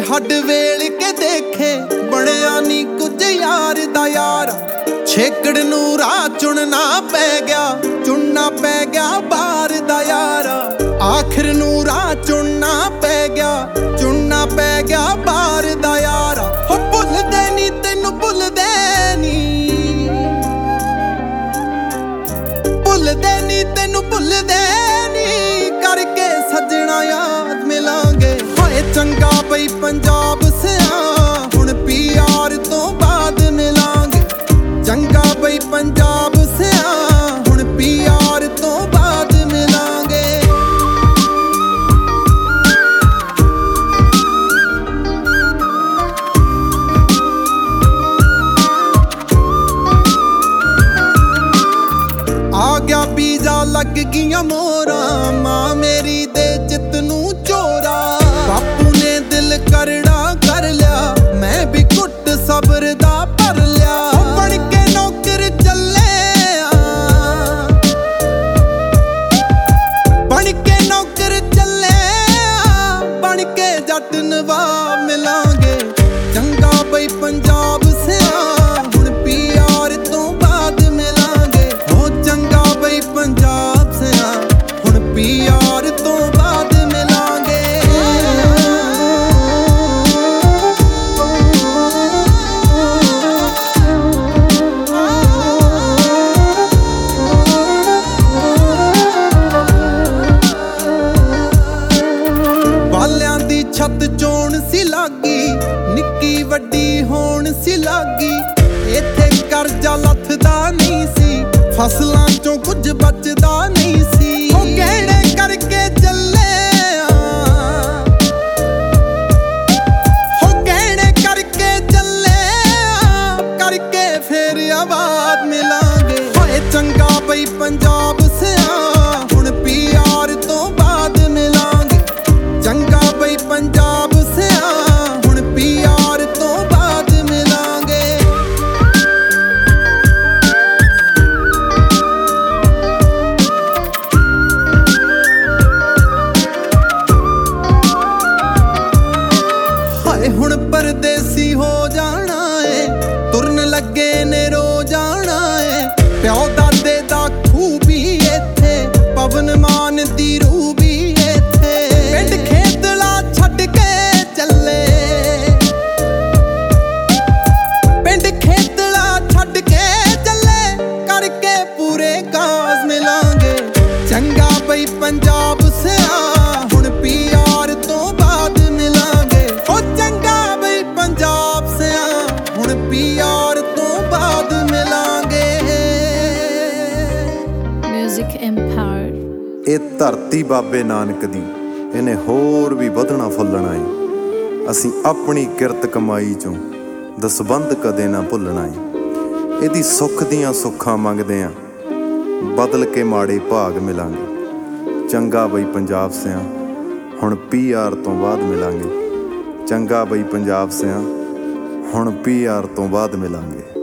हड वेल के देखे बनया नी कुछ यार दा यार। छेकड़ नू राह चुनना पै गया, चुनना पै गया बार दा यार। आखिर नू राह चुनना पै गया, चुनना पै गया बार दा यार। हो भुलदे नी तैनू भुलदे नी, भुलदे नी तैनू भुलदे नी, करके सजना याद मिलांगे। हाय चंगा बई पंजाब सिया हुण PR तो बाद मिलांगे। चंगा बई पंजाब सिया हुण PR तो बाद मिलांगे। आ गया वीजा लग गियां मोरा, मां मेरी दे चित नू चोरा। बापू ने दिल करड़ा कर लिया, मैं भी घुट सब्र दा भर लिया। बन के नौकर चले बन के नौकर चले, बन के जट नवाब मिलांगे। चंगा बई पंजाब सिया हुण PR तो बाद मिलांगे। हो चंगा बई पंजाब सिया हुण PR तो बाद मिलांगे। बालियां दी छत चोण सी लागी, निक्की वड्डी होण सी लागी। इत्थे करजा लथदा नहीं सी, फसलां चों कुछ बचदा नहीं सी। ओ गहणे करके चले हो गहणे करके चले, करके फिर आबाद मिलांगे। होए चंगा बई पंजाब सिया हुण PR तो बाद मिलांगे। चंगा बई पंजाब सिया हुण PR तो बाद मिलांगे। हाय हुण परदेसी हो जाना है, तुरन लगे ने रो जाना है। प्यो दादे दा खूबी इत्थे, पवन मान दी रूह भी इत्थे। पिंड खेतला छड्ड के चले, पिंड खेतला छड्ड के चले, करके पूरे काज मिलांगे। चंगा बई पंजाब सिया हुण PR तो बाद मिलांगे। ओ चंगा बई पंजाब सिया हुण PR तो बाद मिलांगे। Music Empire। ਇਹ ਧਰਤੀ ਬਾਬੇ ਨਾਨਕ ਦੀ, ਇਹਨੇ ਹੋਰ ਵੀ ਵਧਣਾ ਫੁੱਲਣਾ ਏ। ਅਸੀਂ ਆਪਣੀ ਕਿਰਤ ਕਮਾਈ ਚੋਂ ਦਸਬੰਧ ਕਦੇ ਨਾ ਭੁੱਲਣਾ ਏ। ਇਹਦੀ ਸੁੱਖ ਦੀਆਂ ਸੁੱਖਾਂ ਮੰਗਦੇ ਆਂ, ਬਦਲ ਕੇ ਮਾੜੇ ਭਾਗ ਮਿਲਾਂਗੇ। ਚੰਗਾ ਬਈ ਪੰਜਾਬ ਸਿਆਂ ਹੁਣ PR ਤੋਂ ਬਾਅਦ ਮਿਲਾਂਗੇ। ਚੰਗਾ ਬਈ ਪੰਜਾਬ ਸਿਆਂ ਹੁਣ PR ਤੋਂ ਬਾਅਦ ਮਿਲਾਂਗੇ।